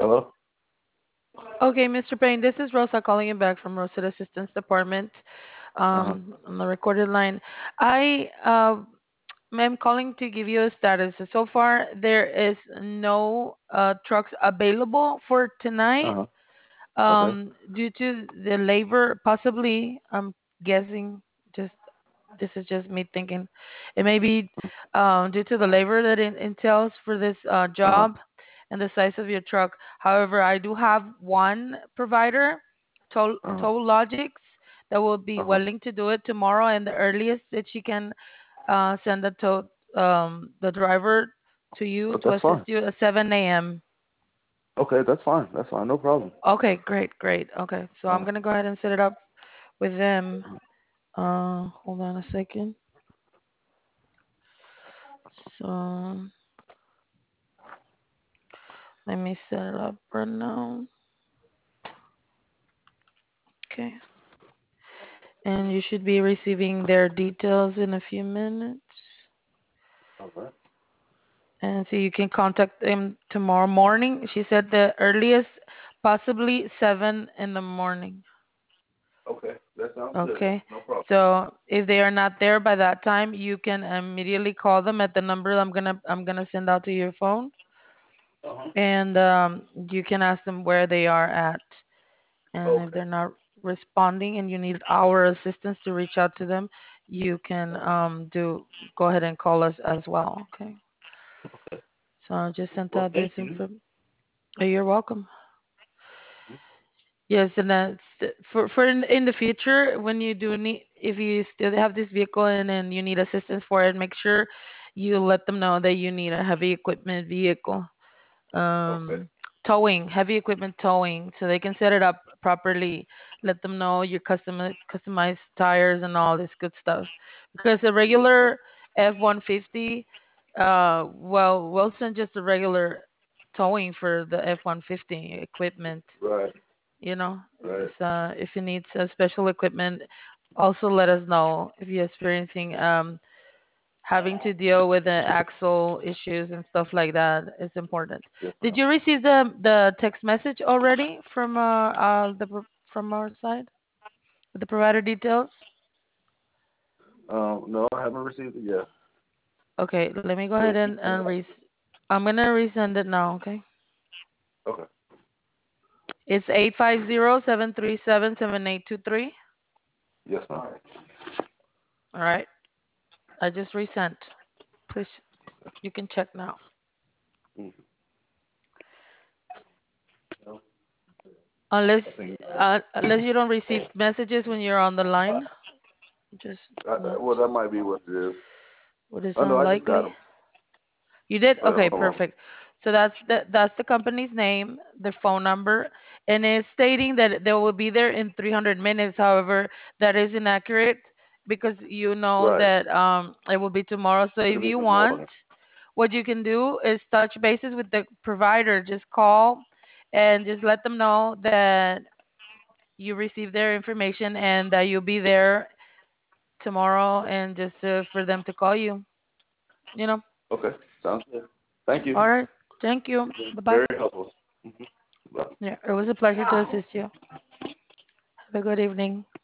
Hello? Okay, Mr. Payne, this is Rosa calling you back from Rosetta Assistance Department Uh-huh. on the recorded line. I am calling to give you a status. So far, there is no trucks available for tonight Uh-huh. Okay. due to the labor. Possibly, I'm guessing. Just this is just me thinking. It may be due to the labor that it entails for this Uh-huh. job and the size of your truck. However, I do have one provider, Uh-huh. Toll Logics, that will be Uh-huh. willing to do it tomorrow, and the earliest that she can send the driver to you But to that's assist fine. you at 7 a.m. Okay, that's fine. That's fine. No problem. Okay, great, great. Okay, so I'm Uh-huh. gonna go ahead and set it up with them. Hold on a second. So let me set it up right now. Okay. And you should be receiving their details in a few minutes. All right. And so you can contact them tomorrow morning. She said the earliest, possibly 7 in the morning. Okay. That sounds good. Okay. No problem. So if they are not there by that time, you can immediately call them at the number I'm gonna send out to your phone, Uh-huh. and you can ask them where they are at. And if Okay. they're not responding and you need our assistance to reach out to them, you can Uh-huh. do go ahead and call us as well. Okay. Okay. So I just sent Well, out this thank you. info. Oh, you're welcome. Mhm. Yes, and that's for in the future when you do need if you still have this vehicle and then you need assistance for it, make sure you let them know that you need a heavy equipment vehicle. Okay. um, Towing, heavy equipment towing, so they can set it up properly. Let them know your customized tires and all this good stuff. Because a Yes, ma'am. regular F-150, well, we'll send just a regular towing for the F-150 equipment. Right. You know, Right. if you need special equipment, also let us know if you're experiencing having to deal with the axle issues and stuff like that is important. Yes, Did ma'am. you receive the text message already from from our side with the provider details? No, I haven't received it yet. Okay, let me go ahead But and, you can. I'm gonna resend it now. Okay, Okay. it's 850-737-7823. Yes, ma'am. All right, I just resent. Please, you can check now. Mm. No, Unless I think. unless you don't receive messages when you're on the line, just not Well, that might be what it is. what is Oh no, I just got unlikely. them. You did? Wait, Okay, hold on. perfect. So that's the company's name, their phone number, and it's stating that they will be there in 300 minutes. However, that is inaccurate because you know Right. that it will be tomorrow. So It'll if be you in the want, morning. what you can do is touch bases with the provider. Just call and just let them know that you received their information and that you'll be there tomorrow, and just for them to call you. You know. Okay. Sounds good. Thank you. All right. Thank you. You've been Bye bye. very helpful. Hmm. Bye. Yeah, it was a pleasure to assist you. Have a good evening.